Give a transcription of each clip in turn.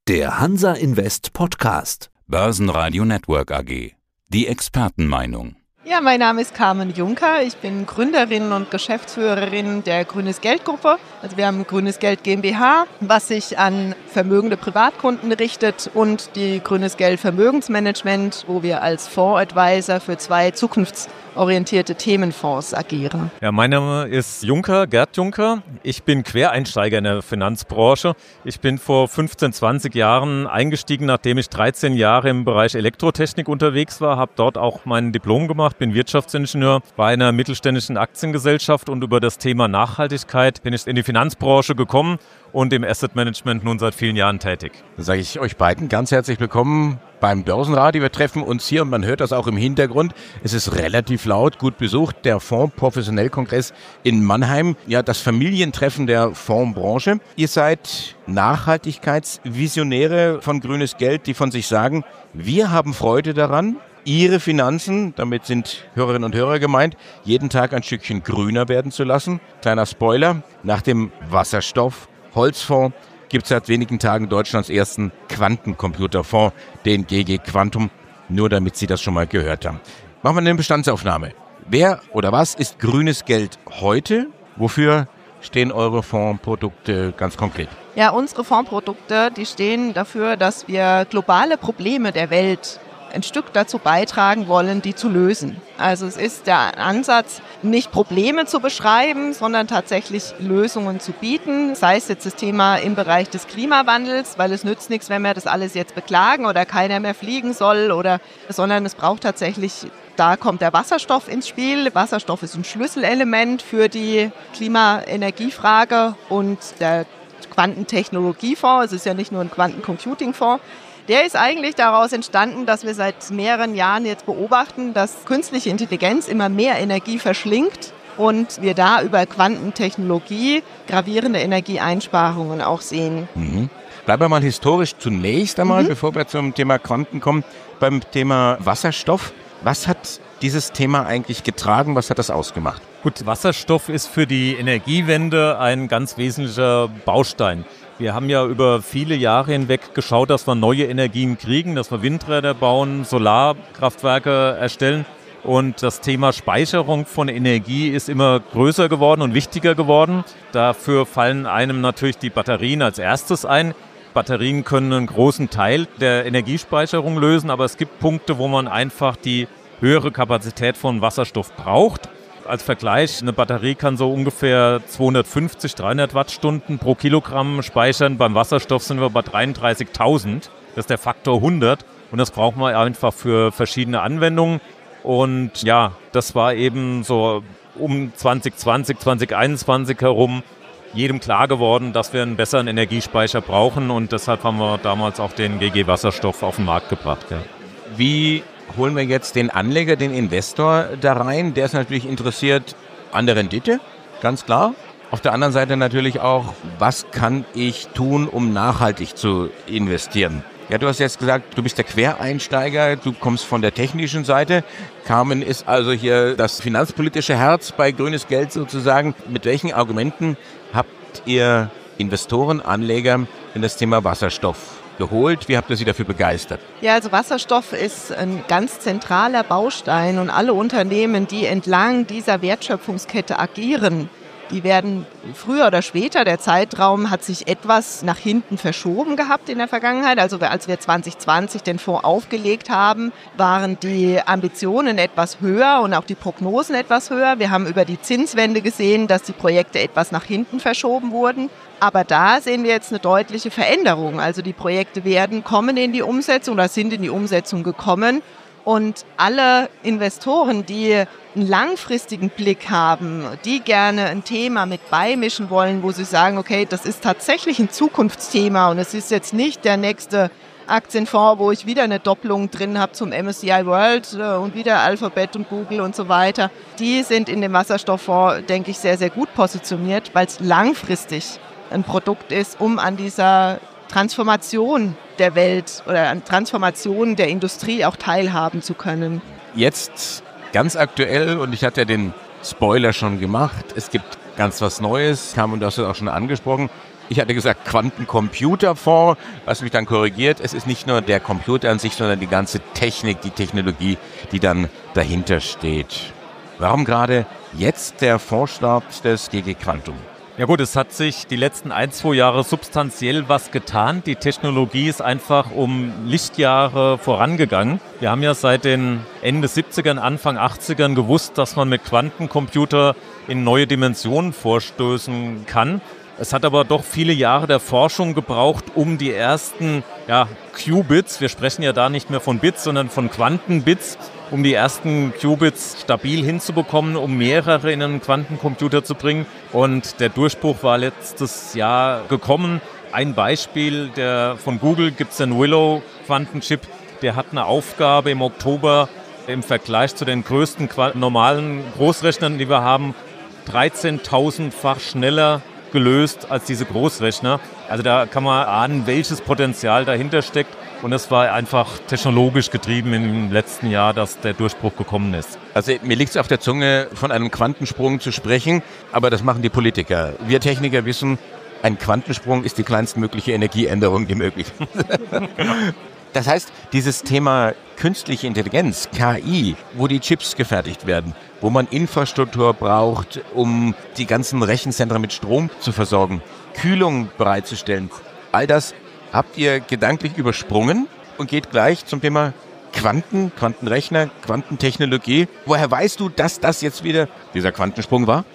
Der Hansa Invest Podcast. Börsenradio Network AG. Die Expertenmeinung. Ja, mein Name ist Carmen Juncker. Ich bin Gründerin und Geschäftsführerin der Grünes Geld Gruppe. Also wir haben Grünes Geld GmbH, was sich an vermögende Privatkunden richtet, und die Grünes Geld Vermögensmanagement, wo wir als Fondsadvisor für 2 zukunftsorientierte Themenfonds agieren. Ja, mein Name ist Juncker, Gerd Juncker. Ich bin Quereinsteiger in der Finanzbranche. Ich bin vor 15, 20 Jahren eingestiegen, nachdem ich 13 Jahre im Bereich Elektrotechnik unterwegs war, habe dort auch mein Diplom gemacht, bin Wirtschaftsingenieur bei einer mittelständischen Aktiengesellschaft, und über das Thema Nachhaltigkeit bin ich in die Finanzbranche gekommen und im Asset Management nun seit vielen Jahren tätig. Dann sage ich euch beiden ganz herzlich willkommen beim Börsenradio. Wir treffen uns hier und man hört das auch im Hintergrund. Es ist relativ laut, gut besucht, der Fonds Professionell-Kongress in Mannheim. Ja, das Familientreffen der Fondsbranche. Ihr seid Nachhaltigkeitsvisionäre von Grünes Geld, die von sich sagen, wir haben Freude daran, Ihre Finanzen, damit sind Hörerinnen und Hörer gemeint, jeden Tag ein Stückchen grüner werden zu lassen. Kleiner Spoiler, nach dem Wasserstoff-Holzfonds gibt es seit wenigen Tagen Deutschlands ersten Quantencomputerfonds, den GG Quantum, nur damit Sie das schon mal gehört haben. Machen wir eine Bestandsaufnahme. Wer oder was ist Grünes Geld heute? Wofür stehen eure Fondsprodukte ganz konkret? Ja, unsere Fondsprodukte, die stehen dafür, dass wir globale Probleme der Welt ein Stück dazu beitragen wollen, die zu lösen. Also es ist der Ansatz, nicht Probleme zu beschreiben, sondern tatsächlich Lösungen zu bieten. Sei es jetzt das Thema im Bereich des Klimawandels, weil es nützt nichts, wenn wir das alles jetzt beklagen oder keiner mehr fliegen soll, sondern es braucht tatsächlich, da kommt der Wasserstoff ins Spiel. Wasserstoff ist ein Schlüsselelement für die Klima-Energiefrage, und der Quantentechnologiefonds, es ist ja nicht nur ein Quantencomputing-Fonds, der ist eigentlich daraus entstanden, dass wir seit mehreren Jahren jetzt beobachten, dass künstliche Intelligenz immer mehr Energie verschlingt und wir da über Quantentechnologie gravierende Energieeinsparungen auch sehen. Bleiben wir mal historisch zunächst einmal, bevor wir zum Thema Quanten kommen, beim Thema Wasserstoff. Was hat dieses Thema eigentlich getragen? Was hat das ausgemacht? Gut, Wasserstoff ist für die Energiewende ein ganz wesentlicher Baustein. Wir haben ja über viele Jahre hinweg geschaut, dass wir neue Energien kriegen, dass wir Windräder bauen, Solarkraftwerke erstellen. Und das Thema Speicherung von Energie ist immer größer geworden und wichtiger geworden. Dafür fallen einem natürlich die Batterien als erstes ein. Batterien können einen großen Teil der Energiespeicherung lösen, aber es gibt Punkte, wo man einfach die höhere Kapazität von Wasserstoff braucht. Als Vergleich, eine Batterie kann so ungefähr 250, 300 Wattstunden pro Kilogramm speichern. Beim Wasserstoff sind wir bei 33.000. Das ist der Faktor 100. Und das brauchen wir einfach für verschiedene Anwendungen. Und ja, das war eben so um 2020, 2021 herum jedem klar geworden, dass wir einen besseren Energiespeicher brauchen. Und deshalb haben wir damals auch den GG Wasserstoff auf den Markt gebracht. Ja. Wie holen wir jetzt den Anleger, den Investor da rein? Der ist natürlich interessiert an der Rendite, ganz klar. Auf der anderen Seite natürlich auch, was kann ich tun, um nachhaltig zu investieren? Ja, du hast jetzt gesagt, du bist der Quereinsteiger, du kommst von der technischen Seite. Carmen ist also hier das finanzpolitische Herz bei Grünes Geld sozusagen. Mit welchen Argumenten habt ihr Investoren, Anleger in das Thema Wasserstoff geholt? Wie habt ihr sie dafür begeistert? Ja, also Wasserstoff ist ein ganz zentraler Baustein, und alle Unternehmen, die entlang dieser Wertschöpfungskette agieren, die werden früher oder später, der Zeitraum hat sich etwas nach hinten verschoben gehabt in der Vergangenheit. Also als wir 2020 den Fonds aufgelegt haben, waren die Ambitionen etwas höher und auch die Prognosen etwas höher. Wir haben über die Zinswende gesehen, dass die Projekte etwas nach hinten verschoben wurden. Aber da sehen wir jetzt eine deutliche Veränderung. Also die Projekte kommen in die Umsetzung oder sind in die Umsetzung gekommen. Und alle Investoren, die einen langfristigen Blick haben, die gerne ein Thema mit beimischen wollen, wo sie sagen, okay, das ist tatsächlich ein Zukunftsthema und es ist jetzt nicht der nächste Aktienfonds, wo ich wieder eine Doppelung drin habe zum MSCI World und wieder Alphabet und Google und so weiter. Die sind in dem Wasserstofffonds, denke ich, sehr, sehr gut positioniert, weil es langfristig ein Produkt ist, um an dieser Transformation der Welt oder an Transformation der Industrie auch teilhaben zu können. Jetzt ganz aktuell, und ich hatte ja den Spoiler schon gemacht, es gibt ganz was Neues, kam und das hast du auch schon angesprochen, Ich hatte gesagt Quantencomputerfonds, was mich dann korrigiert. Es ist nicht nur der Computer an sich, sondern die ganze Technik, die Technologie, die dann dahinter steht. Warum gerade jetzt der Fondsstart des GG Quantum? Ja gut, es hat sich die letzten 1-2 Jahre substanziell was getan. Die Technologie ist einfach um Lichtjahre vorangegangen. Wir haben ja seit den Ende 70ern, Anfang 80ern gewusst, dass man mit Quantencomputer in neue Dimensionen vorstoßen kann. Es hat aber doch viele Jahre der Forschung gebraucht, um die ersten Qubits, wir sprechen ja da nicht mehr von Bits, sondern von Quantenbits, um die ersten Qubits stabil hinzubekommen, um mehrere in einen Quantencomputer zu bringen. Und der Durchbruch war letztes Jahr gekommen. Ein Beispiel, von Google gibt es den Willow-Quantenchip, der hat eine Aufgabe im Oktober im Vergleich zu den größten normalen Großrechnern, die wir haben, 13.000-fach schneller gelöst als diese Großrechner. Also da kann man ahnen, welches Potenzial dahinter steckt. Und es war einfach technologisch getrieben im letzten Jahr, dass der Durchbruch gekommen ist. Also mir liegt es auf der Zunge, von einem Quantensprung zu sprechen, aber das machen die Politiker. Wir Techniker wissen, ein Quantensprung ist die kleinstmögliche Energieänderung, die möglich ist. Das heißt, dieses Thema künstliche Intelligenz, KI, wo die Chips gefertigt werden, wo man Infrastruktur braucht, um die ganzen Rechenzentren mit Strom zu versorgen, Kühlung bereitzustellen, all das habt ihr gedanklich übersprungen und geht gleich zum Thema Quantenrechner, Quantentechnologie. Woher weißt du, dass das jetzt wieder dieser Quantensprung war?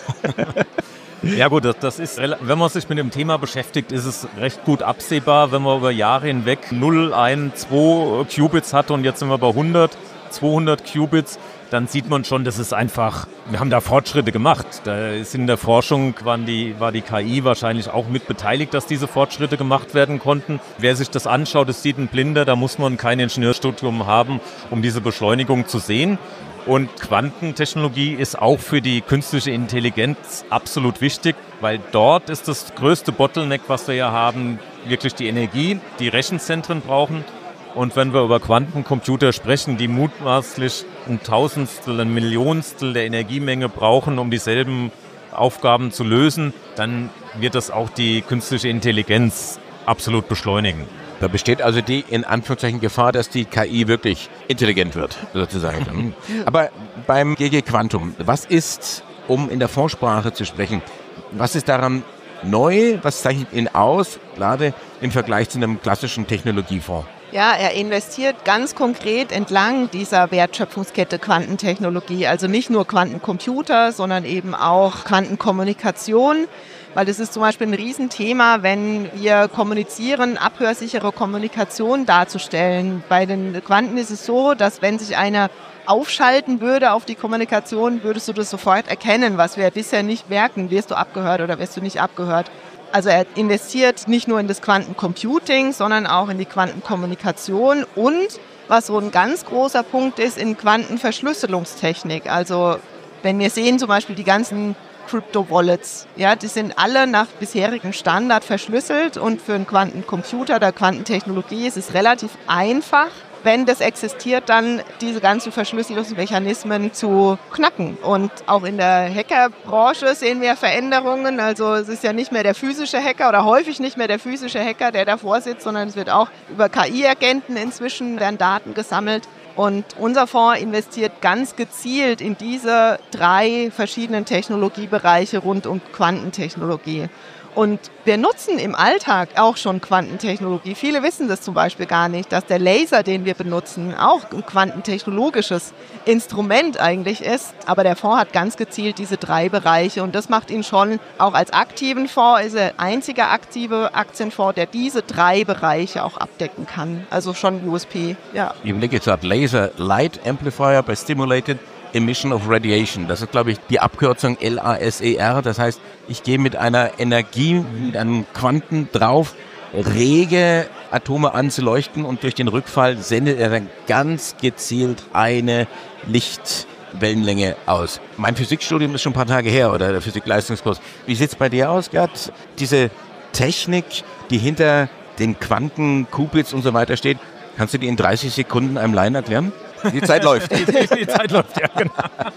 Ja gut, das ist, wenn man sich mit dem Thema beschäftigt, ist es recht gut absehbar, wenn man über Jahre hinweg 0, 1, 2 Qubits hatte und jetzt sind wir bei 100, 200 Qubits, dann sieht man schon, das ist einfach, wir haben da Fortschritte gemacht. Da ist in der Forschung war die KI wahrscheinlich auch mit beteiligt, dass diese Fortschritte gemacht werden konnten. Wer sich das anschaut, das sieht ein Blinder, da muss man kein Ingenieurstudium haben, um diese Beschleunigung zu sehen. Und Quantentechnologie ist auch für die künstliche Intelligenz absolut wichtig, weil dort ist das größte Bottleneck, was wir ja haben, wirklich die Energie, die Rechenzentren brauchen. Und wenn wir über Quantencomputer sprechen, die mutmaßlich ein Tausendstel, ein Millionstel der Energiemenge brauchen, um dieselben Aufgaben zu lösen, dann wird das auch die künstliche Intelligenz absolut beschleunigen. Da besteht also die, in Anführungszeichen, Gefahr, dass die KI wirklich intelligent wird, sozusagen. Aber beim GG Quantum, was ist, um in der Fondssprache zu sprechen, was ist daran neu, was zeichnet ihn aus, gerade im Vergleich zu einem klassischen Technologiefonds? Ja, er investiert ganz konkret entlang dieser Wertschöpfungskette Quantentechnologie, also nicht nur Quantencomputer, sondern eben auch Quantenkommunikation, weil das ist zum Beispiel ein Riesenthema, wenn wir kommunizieren, abhörsichere Kommunikation darzustellen. Bei den Quanten ist es so, dass wenn sich einer aufschalten würde auf die Kommunikation, würdest du das sofort erkennen, was wir bisher nicht merken. Wirst du abgehört oder wirst du nicht abgehört? Also er investiert nicht nur in das Quantencomputing, sondern auch in die Quantenkommunikation und, was so ein ganz großer Punkt ist, in Quantenverschlüsselungstechnik. Also wenn wir sehen zum Beispiel die ganzen Crypto-Wallets, ja, die sind alle nach bisherigem Standard verschlüsselt und für einen Quantencomputer oder Quantentechnologie ist es relativ einfach, wenn das existiert, dann diese ganzen Verschlüsselungsmechanismen zu knacken. Und auch in der Hackerbranche sehen wir Veränderungen. Also es ist ja nicht mehr der physische Hacker oder häufig nicht mehr der physische Hacker, der davor sitzt, sondern es wird auch über KI-Agenten inzwischen werden Daten gesammelt. Und unser Fonds investiert ganz gezielt in diese 3 verschiedenen Technologiebereiche rund um Quantentechnologie. Und wir nutzen im Alltag auch schon Quantentechnologie. Viele wissen das zum Beispiel gar nicht, dass der Laser, den wir benutzen, auch ein quantentechnologisches Instrument eigentlich ist. Aber der Fonds hat ganz gezielt diese 3 Bereiche und das macht ihn schon auch als aktiven Fonds, ist er der einzige aktive Aktienfonds, der diese 3 Bereiche auch abdecken kann. Also schon USP, ja. Ich überlege jetzt gerade, Laser Light Amplifier by Stimulated Emission of Radiation. Das ist, glaube ich, die Abkürzung LASER. Das heißt, ich gehe mit einer Energie, mit einem Quanten drauf, rege Atome an zu leuchten und durch den Rückfall sendet er dann ganz gezielt eine Lichtwellenlänge aus. Mein Physikstudium ist schon ein paar Tage her oder der Physikleistungskurs. Wie sieht es bei dir aus, Gerd? Diese Technik, die hinter den Quanten, Qubits und so weiter steht, kannst du die in 30 Sekunden einem Laien erklären? Die Zeit läuft. Die Zeit läuft, ja, genau.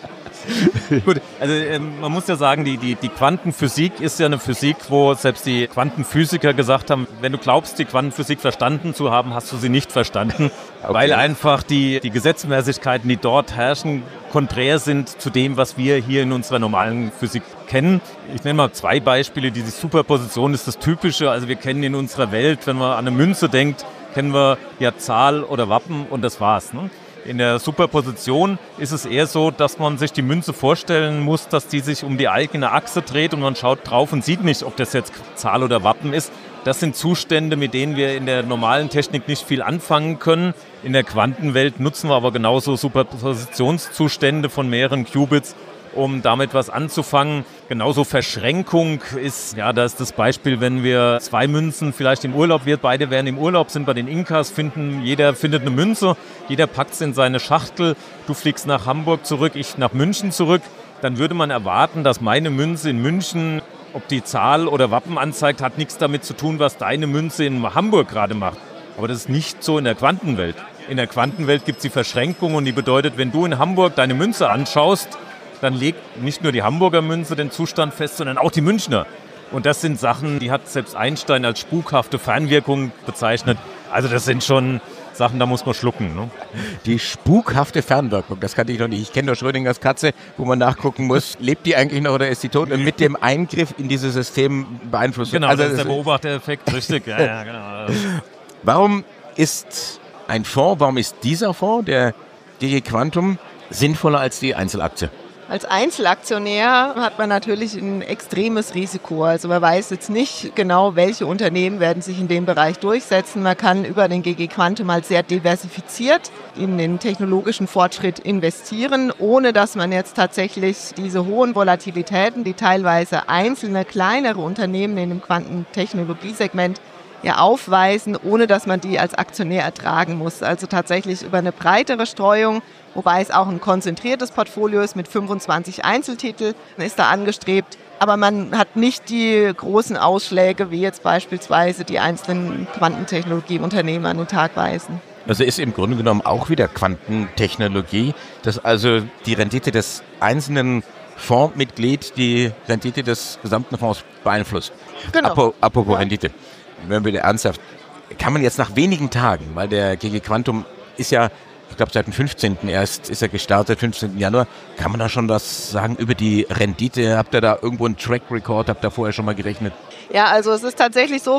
Gut, also man muss ja sagen, die Quantenphysik ist ja eine Physik, wo selbst die Quantenphysiker gesagt haben, wenn du glaubst, die Quantenphysik verstanden zu haben, hast du sie nicht verstanden, okay. Weil einfach die Gesetzmäßigkeiten, die dort herrschen, konträr sind zu dem, was wir hier in unserer normalen Physik kennen. Ich nenne mal 2 Beispiele. Diese Superposition ist das Typische. Also wir kennen in unserer Welt, wenn man an eine Münze denkt, kennen wir ja Zahl oder Wappen und das war's, ne? In der Superposition ist es eher so, dass man sich die Münze vorstellen muss, dass die sich um die eigene Achse dreht und man schaut drauf und sieht nicht, ob das jetzt Zahl oder Wappen ist. Das sind Zustände, mit denen wir in der normalen Technik nicht viel anfangen können. In der Quantenwelt nutzen wir aber genauso Superpositionszustände von mehreren Qubits, um damit was anzufangen. Genauso Verschränkung ist, ja, da ist das Beispiel, wenn wir 2 Münzen vielleicht im Urlaub, wir beide wären im Urlaub, sind bei den Inkas, jeder findet eine Münze, jeder packt es in seine Schachtel, du fliegst nach Hamburg zurück, ich nach München zurück, dann würde man erwarten, dass meine Münze in München, ob die Zahl oder Wappen anzeigt, hat nichts damit zu tun, was deine Münze in Hamburg gerade macht. Aber das ist nicht so in der Quantenwelt. In der Quantenwelt gibt es die Verschränkung und die bedeutet, wenn du in Hamburg deine Münze anschaust, dann legt nicht nur die Hamburger Münze den Zustand fest, sondern auch die Münchner. Und das sind Sachen, die hat selbst Einstein als spukhafte Fernwirkung bezeichnet. Also das sind schon Sachen, da muss man schlucken. Ne? Die spukhafte Fernwirkung, das kannte ich noch nicht. Ich kenne nur Schrödingers Katze, wo man nachgucken muss, lebt die eigentlich noch oder ist sie tot? Und mit dem Eingriff in dieses System beeinflusst. Genau, also das ist der Beobachtereffekt, richtig. Ja, genau. Warum ist dieser Fonds, der DG Quantum, sinnvoller als die Einzelaktie? Als Einzelaktionär hat man natürlich ein extremes Risiko. Also man weiß jetzt nicht genau, welche Unternehmen werden sich in dem Bereich durchsetzen. Man kann über den GG Quantum mal sehr diversifiziert in den technologischen Fortschritt investieren, ohne dass man jetzt tatsächlich diese hohen Volatilitäten, die teilweise einzelne kleinere Unternehmen in dem Quantentechnologiesegment ja aufweisen, ohne dass man die als Aktionär ertragen muss. Also tatsächlich über eine breitere Streuung, wobei es auch ein konzentriertes Portfolio ist mit 25 Einzeltitel, ist da angestrebt. Aber man hat nicht die großen Ausschläge, wie jetzt beispielsweise die einzelnen Quantentechnologieunternehmen an den Tag weisen. Also ist im Grunde genommen auch wieder Quantentechnologie, dass also die Rendite des einzelnen Fondsmitglied die Rendite des gesamten Fonds beeinflusst. Genau. Apropos Rendite. Wenn wir ernsthaft, kann man jetzt nach wenigen Tagen, weil der GG Quantum ist ja, ich glaube seit dem 15. erst ist er gestartet, 15. Januar, kann man da schon was sagen über die Rendite? Habt ihr da irgendwo einen Track Record, habt ihr vorher schon mal gerechnet? Ja, also es ist tatsächlich so,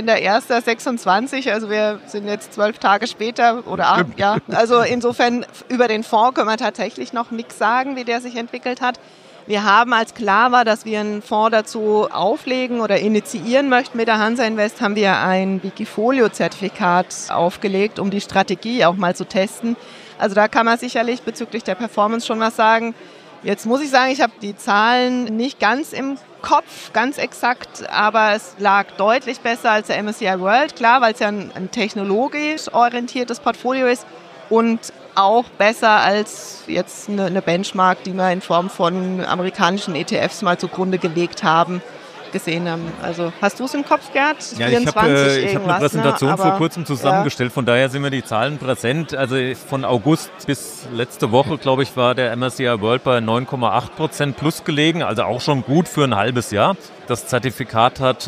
15.01.26, also wir sind jetzt 12 Tage später oder 8, ja. Also insofern über den Fonds können wir tatsächlich noch nichts sagen, wie der sich entwickelt hat. Wir haben, als klar war, dass wir einen Fonds dazu auflegen oder initiieren möchten mit der Hansa Invest, haben wir ein Wikifolio-Zertifikat aufgelegt, um die Strategie auch mal zu testen. Also da kann man sicherlich bezüglich der Performance schon was sagen. Jetzt muss ich sagen, ich habe die Zahlen nicht ganz im Kopf, ganz exakt, aber es lag deutlich besser als der MSCI World, klar, weil es ja ein technologisch orientiertes Portfolio ist und auch besser als jetzt eine Benchmark, die wir in Form von amerikanischen ETFs mal zugrunde gelegt haben, gesehen haben. Also hast du es im Kopf, Gerd? Ja, ich habe eine Präsentation vor kurzem zusammengestellt, von daher sind mir die Zahlen präsent. Also von August bis letzte Woche, glaube ich, war der MSCI World bei 9,8% plus gelegen, also auch schon gut für ein halbes Jahr. Das Zertifikat hat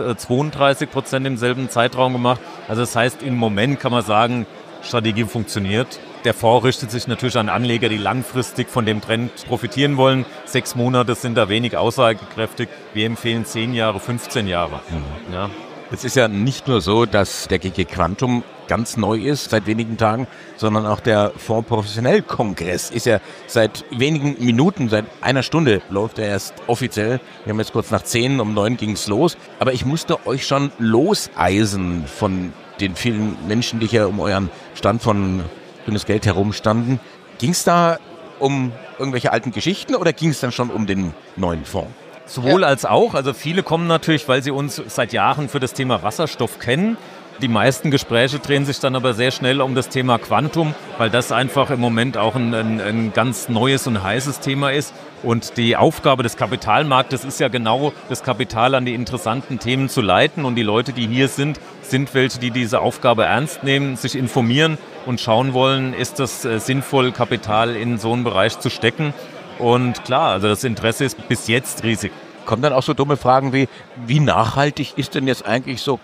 32% im selben Zeitraum gemacht. Also das heißt, im Moment kann man sagen, Strategie funktioniert. Der Fonds richtet sich natürlich an Anleger, die langfristig von dem Trend profitieren wollen. 6 Monate sind da wenig aussagekräftig. Wir empfehlen 10 Jahre, 15 Jahre. Ja. Es ist ja nicht nur so, dass der GG Quantum ganz neu ist, seit wenigen Tagen, sondern auch der Fonds Professionell Kongress ist ja seit wenigen Minuten, seit einer Stunde läuft er erst offiziell. Wir haben jetzt kurz nach 10, um 9 ging es los. Aber ich musste euch schon loseisen von den vielen Menschen, die hier um euren Stand von Dünnes Geld herumstanden. Ging es da um irgendwelche alten Geschichten oder ging es dann schon um den neuen Fonds? Sowohl als auch. Also viele kommen natürlich, weil sie uns seit Jahren für das Thema Wasserstoff kennen. Die meisten Gespräche drehen sich dann aber sehr schnell um das Thema Quantum, weil das einfach im Moment auch ein ganz neues und heißes Thema ist. Und die Aufgabe des Kapitalmarktes ist ja genau, das Kapital an die interessanten Themen zu leiten. Und die Leute, die hier sind welche, die diese Aufgabe ernst nehmen, sich informieren und schauen wollen, ist es sinnvoll, Kapital in so einen Bereich zu stecken. Und klar, also das Interesse ist bis jetzt riesig. Kommen dann auch so dumme Fragen wie nachhaltig ist denn jetzt eigentlich so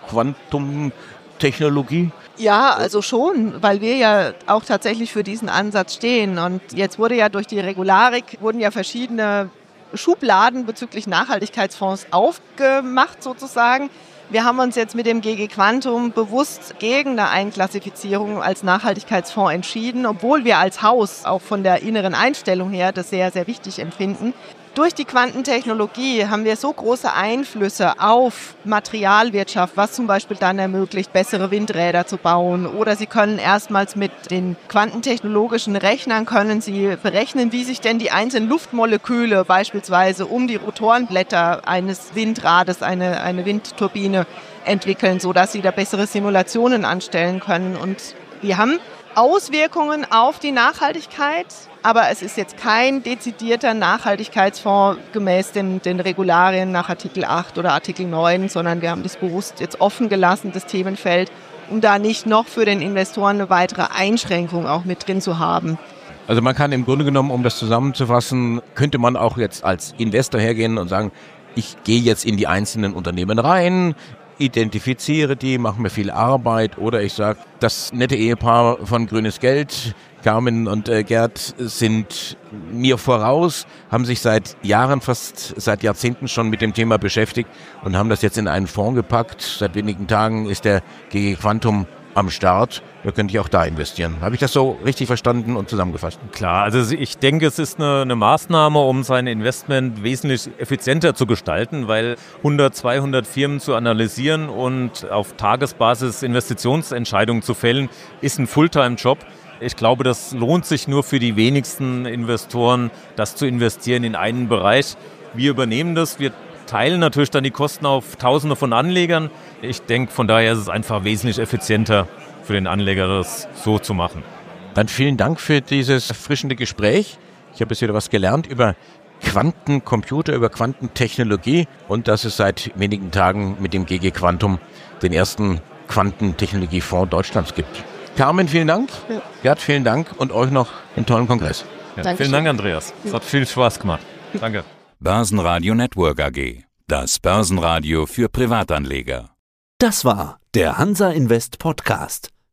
Quantumtechnologie? Ja, also schon, weil wir ja auch tatsächlich für diesen Ansatz stehen. Und jetzt wurde ja durch die Regularik, wurden ja verschiedene Schubladen bezüglich Nachhaltigkeitsfonds aufgemacht sozusagen. Wir haben uns jetzt mit dem GG Quantum bewusst gegen eine Einklassifizierung als Nachhaltigkeitsfonds entschieden, obwohl wir als Haus auch von der inneren Einstellung her das sehr, sehr wichtig empfinden. Durch die Quantentechnologie haben wir so große Einflüsse auf Materialwirtschaft, was zum Beispiel dann ermöglicht, bessere Windräder zu bauen. Oder Sie können erstmals mit den quantentechnologischen Rechnern können Sie berechnen, wie sich denn die einzelnen Luftmoleküle beispielsweise um die Rotorenblätter eines Windrades, eine Windturbine entwickeln, sodass Sie da bessere Simulationen anstellen können. Und wir haben Auswirkungen auf die Nachhaltigkeit, aber es ist jetzt kein dezidierter Nachhaltigkeitsfonds gemäß den Regularien nach Artikel 8 oder Artikel 9, sondern wir haben das bewusst jetzt offen gelassen, das Themenfeld, um da nicht noch für den Investoren eine weitere Einschränkung auch mit drin zu haben. Also man kann im Grunde genommen, um das zusammenzufassen, könnte man auch jetzt als Investor hergehen und sagen, ich gehe jetzt in die einzelnen Unternehmen rein, identifiziere die, mache mir viel Arbeit, oder ich sage, das nette Ehepaar von Grünes Geld, Carmen und Gerd, sind mir voraus, haben sich seit Jahren, fast seit Jahrzehnten schon mit dem Thema beschäftigt und haben das jetzt in einen Fonds gepackt. Seit wenigen Tagen ist der GG Quantum am Start. Da könnte ich auch da investieren. Habe ich das so richtig verstanden und zusammengefasst? Klar, also ich denke, es ist eine Maßnahme, um sein Investment wesentlich effizienter zu gestalten, weil 100, 200 Firmen zu analysieren und auf Tagesbasis Investitionsentscheidungen zu fällen, ist ein Fulltime-Job. Ich glaube, das lohnt sich nur für die wenigsten Investoren, das zu investieren in einen Bereich. Wir übernehmen das, wir teilen natürlich dann die Kosten auf Tausende von Anlegern. Ich denke, von daher ist es einfach wesentlich effizienter für den Anleger, das so zu machen. Dann vielen Dank für dieses erfrischende Gespräch. Ich habe jetzt wieder was gelernt über Quantencomputer, über Quantentechnologie und dass es seit wenigen Tagen mit dem GG Quantum den ersten Quantentechnologiefonds Deutschlands gibt. Carmen, vielen Dank. Ja. Gerd, vielen Dank und euch noch einen tollen Kongress. Ja, vielen Dank, Andreas. Es hat viel Spaß gemacht. Danke. Börsenradio Network AG. Das Börsenradio für Privatanleger. Das war der Hansa Invest Podcast.